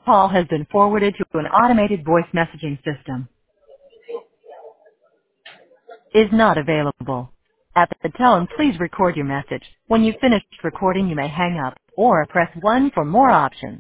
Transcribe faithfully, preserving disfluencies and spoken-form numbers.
Call has been forwarded to an automated voice messaging system. Is not available. At the tone, please record your message. When you've finished recording, you may hang up or press one for more options.